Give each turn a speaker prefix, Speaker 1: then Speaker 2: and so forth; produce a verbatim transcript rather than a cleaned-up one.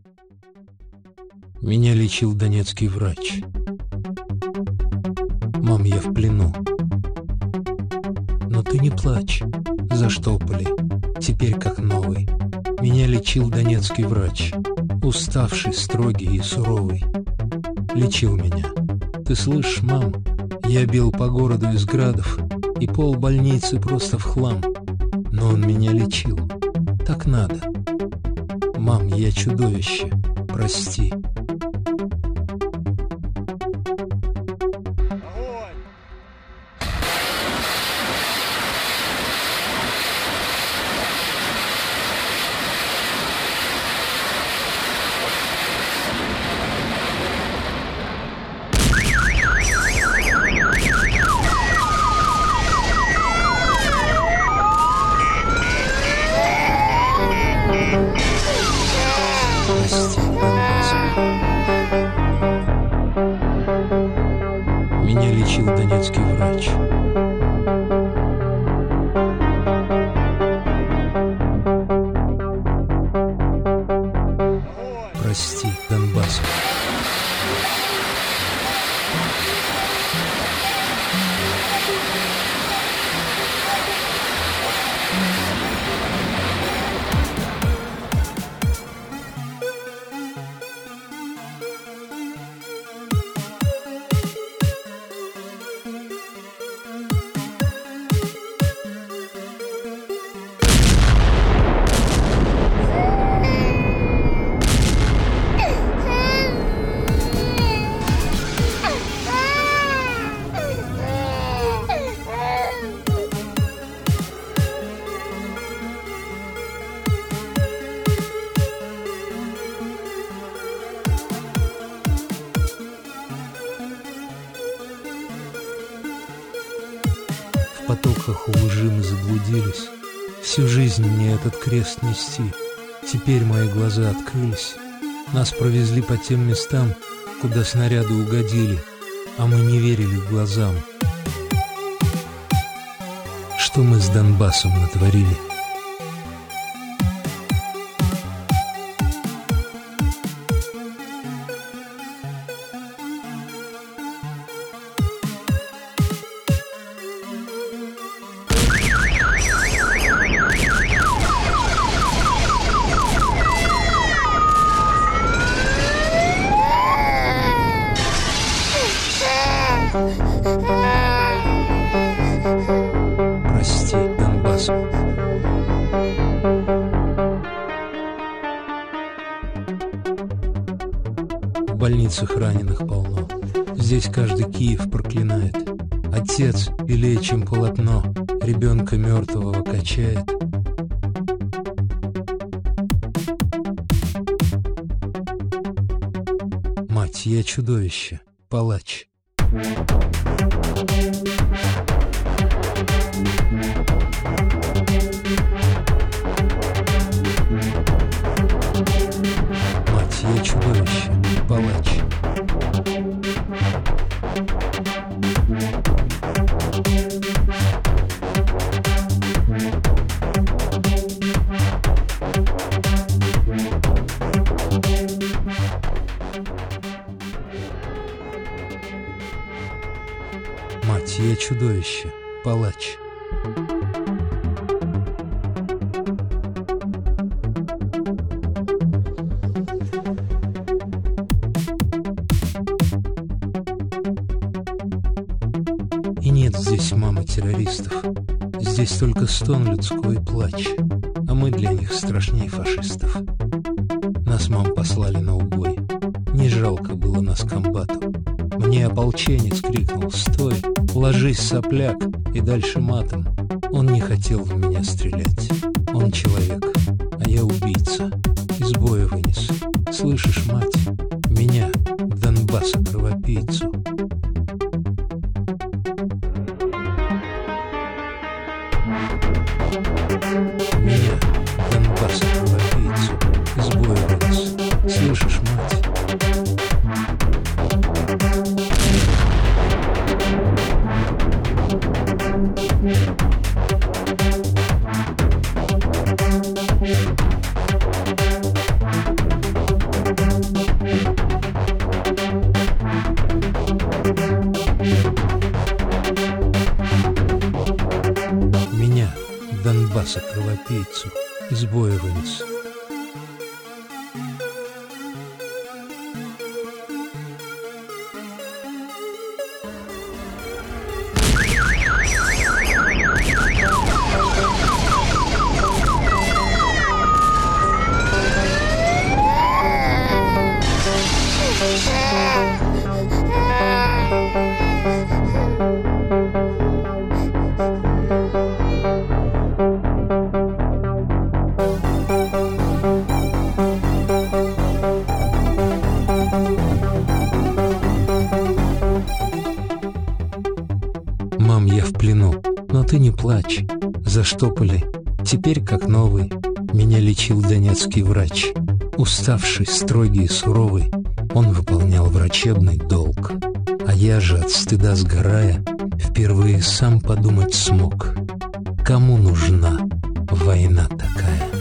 Speaker 1: Меня лечил донецкий врач. Мам, я в плену. Но ты не плачь, заштопали, теперь как новый. Меня лечил донецкий врач, уставший, строгий и суровый. Лечил меня. Ты слышишь, мам, я бил по городу из градов, и пол больницы просто в хлам. Но он меня лечил. Так надо. Мам, я чудовище, прости. Меня лечил донецкий врач. Прости, Донбасс. В потоках лжи мы заблудились, всю жизнь мне этот крест нести. Теперь мои глаза открылись, нас провезли по тем местам, куда снаряды угодили, а мы не верили глазам. Что мы с Донбассом натворили? Прости, Донбасс. В больницах раненых полно. Здесь каждый Киев проклинает. Отец белее, чем полотно, ребенка мертвого качает. Мать, я чудовище, палач. Мать, я чудовище, палач. Мать, я чудовище, палач. И нет здесь мамы террористов. Здесь только стон людской и плач. А мы для них страшнее фашистов. Нас, мам, послали на убой. Не жалко было нас комбату. Мне ополченец крикнул: «Стой, ложись, сопляк!» И дальше матом. Он не хотел в меня стрелять. Он человек, а я убийца. Из боя вынес. Слышишь, мать? Меня, Донбасса, кровопийцу. Меня, Донбасса, кровопийцу. Из боя вынес. Слышишь, мать? копейцу из боя вынес. Мам, я в плену, но ты не плачь. Заштопали, теперь как новый. Меня лечил донецкий врач. Уставший, строгий и суровый, он выполнял врачебный долг. А я же, от стыда сгорая, впервые сам подумать смог: кому нужна война такая?